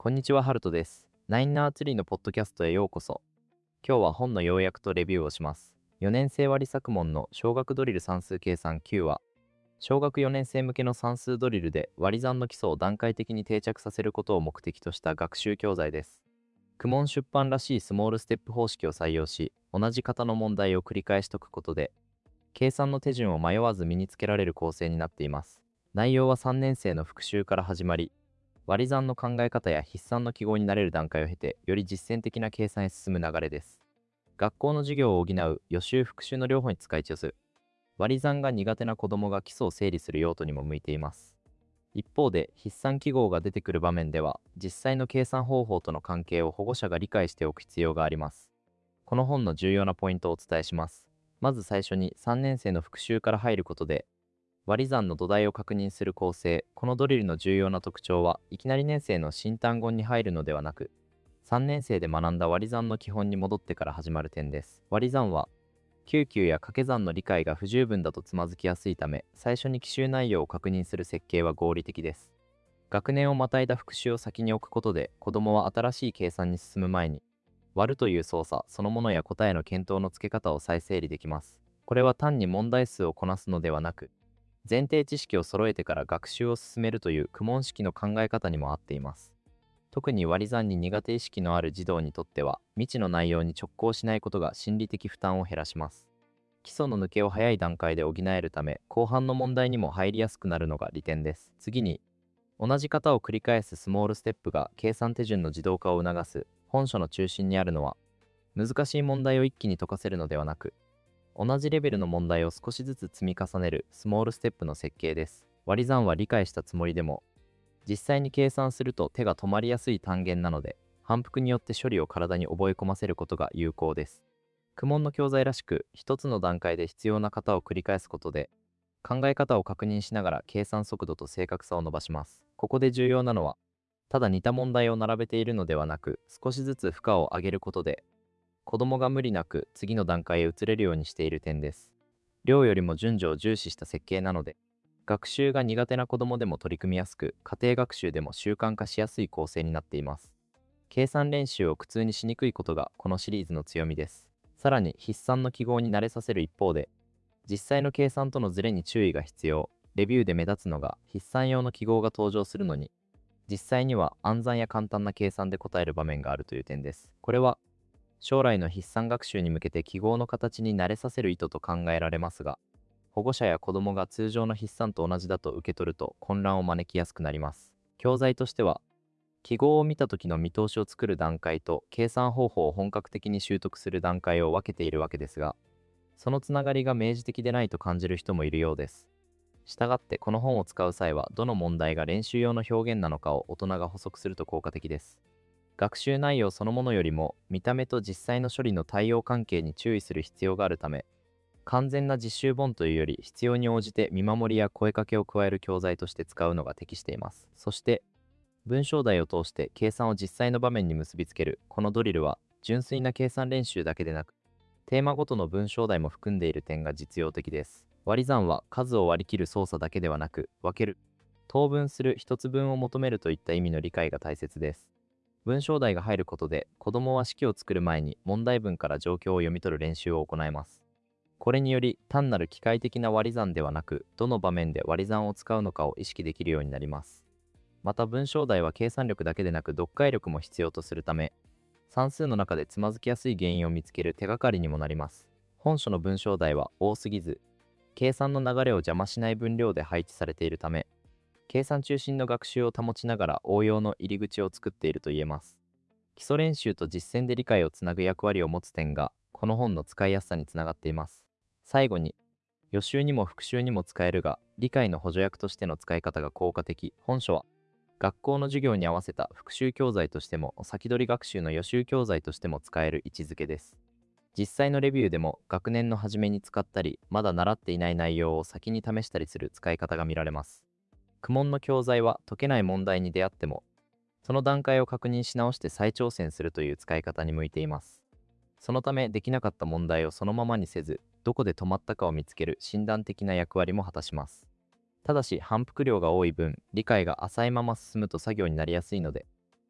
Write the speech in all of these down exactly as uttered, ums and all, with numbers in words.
こんにちは、ハルトです。ナインナーツリーのポッドキャストへようこそ。今日は本の要約とレビューをします。よねん生割作問の小学ドリル算数計算きゅうは、小学よねん生向けの算数ドリルで割り算の基礎を段階的に定着させることを目的とした学習教材です。公文出版らしいスモールステップ方式を採用し、同じ型の問題を繰り返し解くことで、計算の手順を迷わず身につけられる構成になっています。内容はさんねん生の復習から始まり、割り算の考え方や筆算の記号になれる段階を経て、より実践的な計算へ進む流れです。学校の授業を補う予習復習の両方に使いちす。割り算が苦手な子供が基礎を整理する用途にも向いています。一方で、筆算記号が出てくる場面では、実際の計算方法との関係を保護者が理解しておく必要があります。この本の重要なポイントをお伝えします。まず最初にさんねん生の復習から入ることで、割り算の土台を確認する構成。このドリルの重要な特徴は、いきなり年生の新単語に入るのではなく、さんねん生で学んだ割り算の基本に戻ってから始まる点です。割り算は、きゅう級や掛け算の理解が不十分だとつまずきやすいため、最初に奇襲内容を確認する設計は合理的です。学年をまたいだ復習を先に置くことで、子供は新しい計算に進む前に、割るという操作そのものや答えの検討のつけ方を再整理できます。これは単に問題数をこなすのではなく、前提知識を揃えてから学習を進めるという公文式の考え方にも合っています。特に割り算に苦手意識のある児童にとっては、未知の内容に直行しないことが心理的負担を減らします。基礎の抜けを早い段階で補えるため、後半の問題にも入りやすくなるのが利点です。次に、同じ型を繰り返すスモールステップが計算手順の自動化を促す。本書の中心にあるのは、難しい問題を一気に解かせるのではなく、同じレベルの問題を少しずつ積み重ねるスモールステップの設計です。割り算は理解したつもりでも、実際に計算すると手が止まりやすい単元なので、反復によって処理を体に覚え込ませることが有効です。公文の教材らしく、一つの段階で必要な型を繰り返すことで、考え方を確認しながら計算速度と正確さを伸ばします。ここで重要なのは、ただ似た問題を並べているのではなく、少しずつ負荷を上げることで、子供が無理なく次の段階へ移れるようにしている点です。量よりも順序を重視した設計なので、学習が苦手な子供でも取り組みやすく、家庭学習でも習慣化しやすい構成になっています。計算練習を苦痛にしにくいことがこのシリーズの強みです。さらに筆算の記号に慣れさせる一方で、実際の計算とのズレに注意が必要。レビューで目立つのが筆算用の記号が登場するのに、実際には暗算や簡単な計算で答える場面があるという点です。これは将来の筆算学習に向けて記号の形に慣れさせる意図と考えられますが、保護者や子供が通常の筆算と同じだと受け取ると混乱を招きやすくなります。教材としては、記号を見た時の見通しを作る段階と計算方法を本格的に習得する段階を分けているわけですが、そのつながりが明示的でないと感じる人もいるようです。したがってこの本を使う際は、どの問題が練習用の表現なのかを大人が補足すると効果的です。学習内容そのものよりも、見た目と実際の処理の対応関係に注意する必要があるため、完全な実習本というより、必要に応じて見守りや声かけを加える教材として使うのが適しています。そして、文章題を通して計算を実際の場面に結びつけるこのドリルは、純粋な計算練習だけでなく、テーマごとの文章題も含んでいる点が実用的です。割り算は数を割り切る操作だけではなく、分ける、等分する、一つ分を求めるといった意味の理解が大切です。文章題が入ることで、子供は式を作る前に問題文から状況を読み取る練習を行えます。これにより、単なる機械的な割り算ではなく、どの場面で割り算を使うのかを意識できるようになります。また文章題は計算力だけでなく読解力も必要とするため、算数の中でつまずきやすい原因を見つける手がかりにもなります。本書の文章題は多すぎず、計算の流れを邪魔しない分量で配置されているため、計算中心の学習を保ちながら応用の入り口を作っていると言えます。基礎練習と実践で理解をつなぐ役割を持つ点が、この本の使いやすさにつながっています。最後に、予習にも復習にも使えるが、理解の補助役としての使い方が効果的。本書は、学校の授業に合わせた復習教材としても、先取り学習の予習教材としても使える位置づけです。実際のレビューでも、学年の初めに使ったり、まだ習っていない内容を先に試したりする使い方が見られます。公文の教材は解けない問題に出会っても、その段階を確認し直して再挑戦するという使い方に向いています。そのため、できなかった問題をそのままにせず、どこで止まったかを見つける診断的な役割も果たします。ただし、反復量が多い分、理解が浅いまま進むと作業になりやすいので、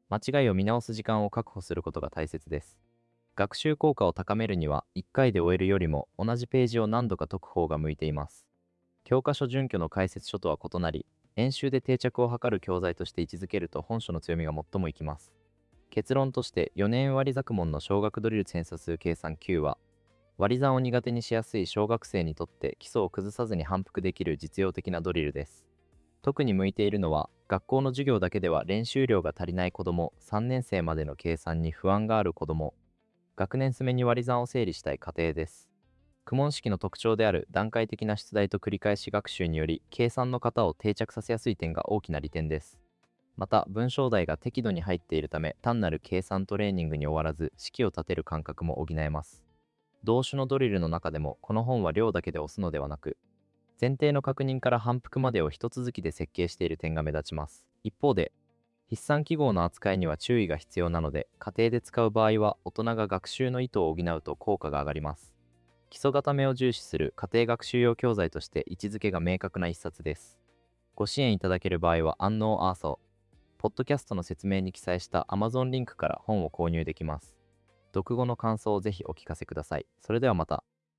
間違いを見直す時間を確保することが大切です。学習効果を高めるには、いっかいで終えるよりも同じページを何度か解く方が向いています。教科書準拠の解説書とは異なり、演習で定着を図る教材として位置づけると本書の強みが最も生きます。結論として、よねん割作問の小学ドリル偏差数計算きゅうは、割り算を苦手にしやすい小学生にとって基礎を崩さずに反復できる実用的なドリルです。特に向いているのは、学校の授業だけでは練習量が足りない子ども、さんねん生までの計算に不安がある子ども、学年詰めに割り算を整理したい家庭です。苦問式の特徴である段階的な出題と繰り返し学習により、計算の型を定着させやすい点が大きな利点です。また、文章題が適度に入っているため、単なる計算トレーニングに終わらず、式を立てる感覚も補えます。同種のドリルの中でも、この本は量だけで押すのではなく、前提の確認から反復までを一続きで設計している点が目立ちます。一方で、筆算記号の扱いには注意が必要なので、家庭で使う場合は大人が学習の意図を補うと効果が上がります。基礎固めを重視する家庭学習用教材として位置づけが明確な一冊です。ご支援いただける場合は安納アーソー、ポッドキャストの説明に記載した Amazon リンクから本を購入できます。読後の感想をぜひお聞かせください。それではまた。